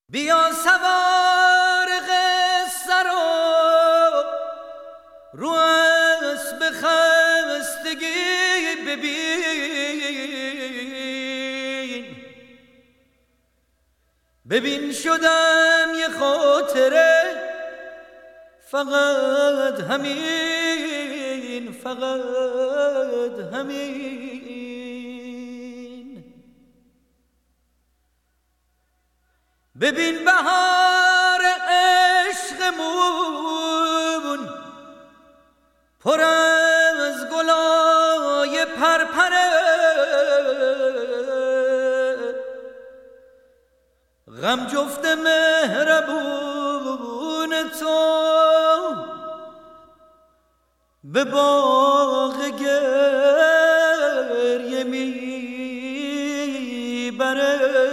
بیا سوار قصه رو اسب خستگی ببین شدم یه خاطره، فقط همین، فقط همین. ببین بهار عشقمون پر از گلای پرپره، غم جفت مهربون تو به باغ گریه میبره.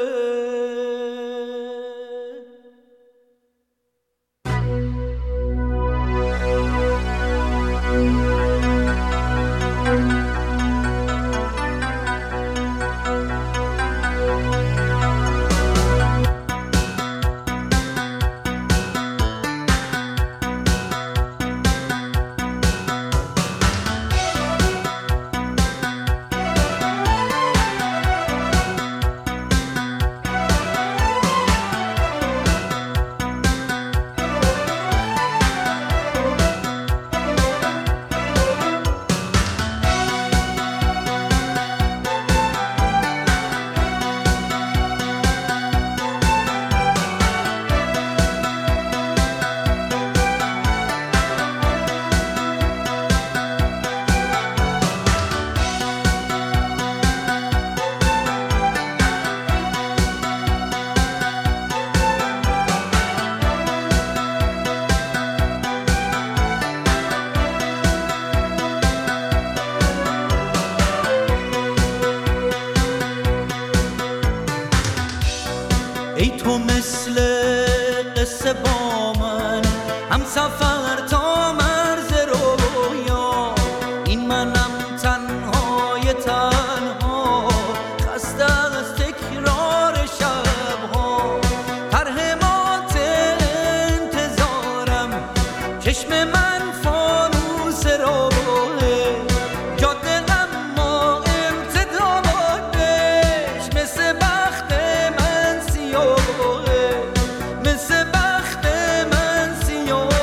ای تو مثل قصه با من هم سفر تا مرز رویا، این منم تنهای تنها خسته از تکرار شبها. طرح مات انتظارم چشم من فانوس راهه، جاده اما امتدادش مثل بخت من سیاهه، مثل بخت من سیاهه.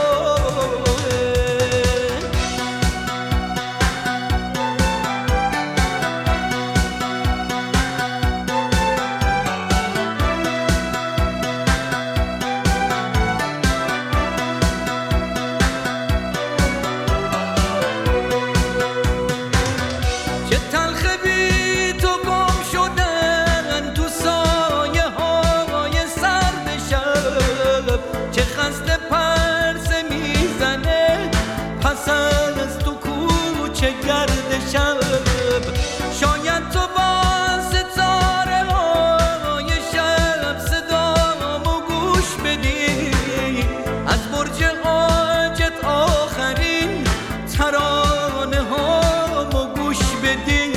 چه تلخ بی تو گم شدن تو سایه های سرد شب، چه خسته پرسه میزنه پس از تو کوچه گرد شب. شاید تو با ستاره های شب صدامو گوش بدی، از برج عاجت آخرین ترانه هامو گوش بدی.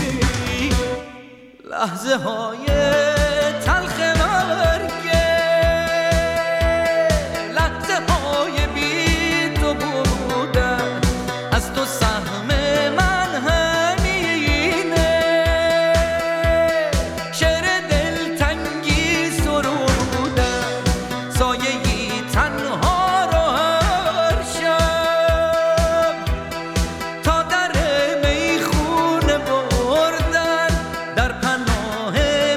لحظه های تلخ مرگه، لحظه های بی تو بودن، از تو سهم من همینه. شعر دلتنگی سرودن، سایه‌ای تنها رو هر شب تا در میخونه بردن، در پناه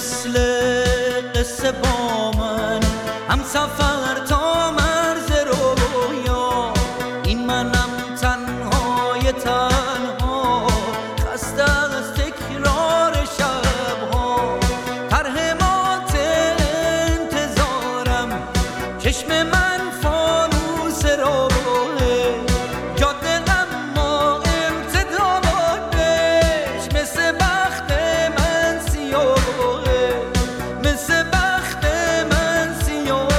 مثل قصه با من هم سفر تا مرز رویا، این منم تنهای تنها خسته از تکرار شبها. طرح مات انتظارم چشم من فانوس راهه، جاده اما امتدادش مثل بخت من سیاهه، مثل بخت من سیاهه.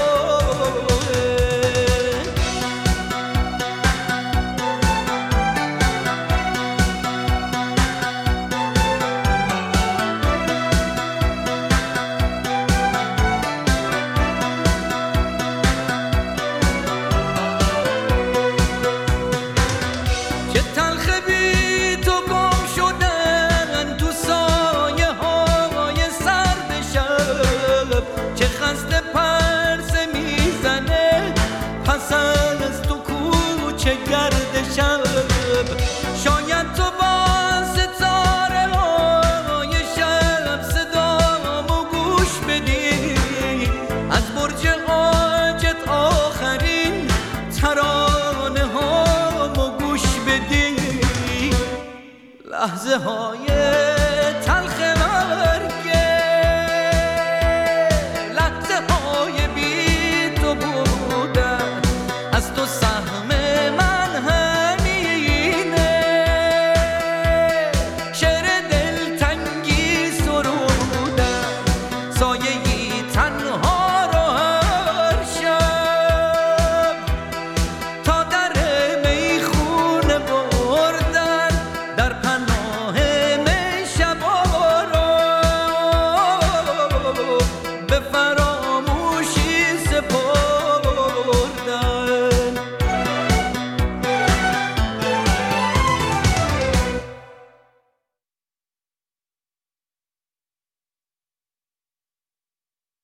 چه تلخ بی تو گم شدن تو سایه های سرد شب، چه خسته پرسه میزنه پس از تو کوچه گرد شب. شاید تو با ستاره های شب صدامو گوش بدی، از برج عاجت آخرین ترانه هامو گوش بدی. لحظه ها